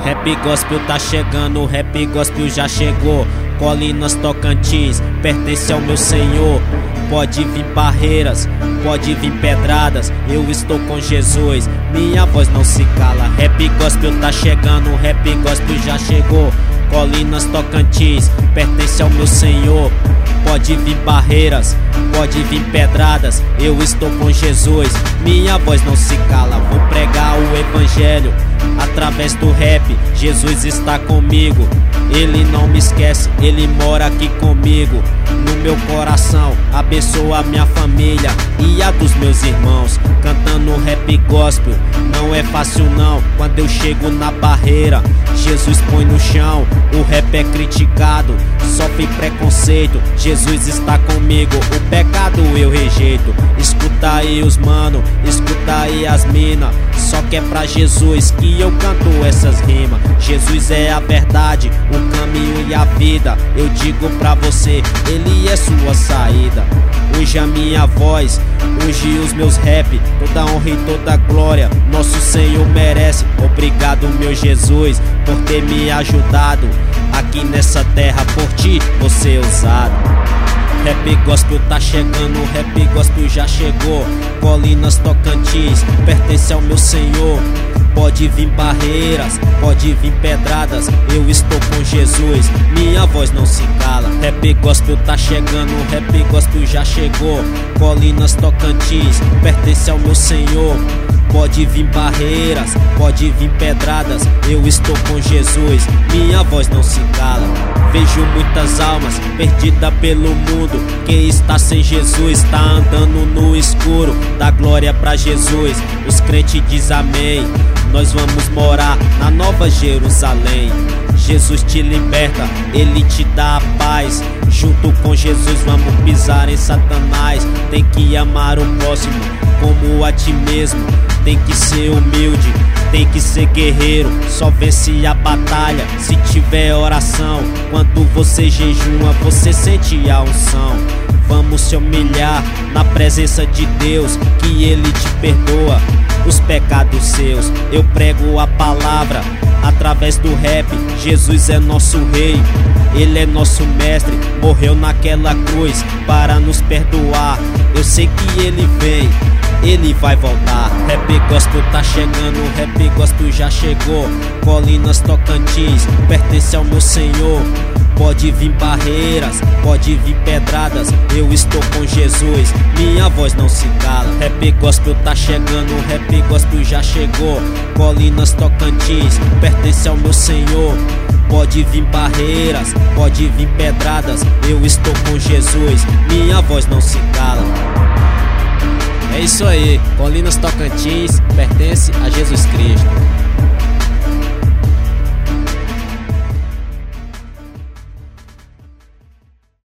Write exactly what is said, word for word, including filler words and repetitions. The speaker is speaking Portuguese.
Rap gospel tá chegando, rap gospel já chegou. Colinas Tocantins, pertence ao meu Senhor. Pode vir barreiras, pode vir pedradas, eu estou com Jesus, minha voz não se cala. Rap gospel tá chegando, rap gospel já chegou. Colinas Tocantins, pertence ao meu Senhor. Pode vir barreiras, pode vir pedradas, eu estou com Jesus, minha voz não se cala. Vou pregar o evangelho através do rap, Jesus está comigo. Ele não me esquece, Ele mora aqui comigo. No meu coração, abençoa a minha família e a dos meus irmãos. Cantando rap gospel, não é fácil não. Quando eu chego na barreira, Jesus põe no chão. O rap é criticado, sofre preconceito, Jesus está comigo, o pecado eu rejeito. Escuta aí os mano, escuta aí as mina, só que é pra Jesus que eu canto essas rimas. Jesus é a verdade, o caminho e a vida. Eu digo pra você, Ele é sua saída. Hoje a minha voz, hoje os meus rap, toda honra e toda glória nosso Senhor merece. Obrigado meu Jesus por ter me ajudado aqui nessa terra, por ti vou ser usado. Rap gospel tá chegando, rap gospel já chegou. Colinas Tocantins, pertence ao meu Senhor. Pode vir barreiras, pode vir pedradas, eu estou com Jesus, minha voz não se cala. Rap gospel tá chegando, rap gospel já chegou. Colinas Tocantins, pertence ao meu Senhor. Pode vir barreiras, pode vir pedradas, eu estou com Jesus, minha voz não se cala. Vejo muitas almas perdidas pelo mundo. Quem está sem Jesus está andando no escuro. Dá glória pra Jesus, os crentes dizem amém. Nós vamos morar na Nova Jerusalém. Jesus te liberta, Ele te dá a paz. Junto com Jesus vamos pisar em Satanás. Tem que amar o próximo como a ti mesmo. Tem que ser humilde, tem que ser guerreiro. Só vence a batalha se tiver oração. Quando você jejua, você sente a unção. Vamos se humilhar na presença de Deus, que Ele te perdoa os pecados seus. Eu prego a palavra através do rap. Jesus é nosso rei, Ele é nosso mestre. Morreu naquela cruz para nos perdoar. Eu sei que Ele vem, Ele vai voltar. Rap gospel tá chegando, rap gospel já chegou. Colinas Tocantins, pertence ao meu Senhor. Pode vir barreiras, pode vir pedradas, eu estou com Jesus, minha voz não se cala. Rap gospel tá chegando, rap gospel já chegou. Colinas Tocantins, pertence ao meu Senhor. Pode vir barreiras, pode vir pedradas, eu estou com Jesus, minha voz não se cala. É isso aí, Colinas Tocantins, pertence a Jesus Cristo.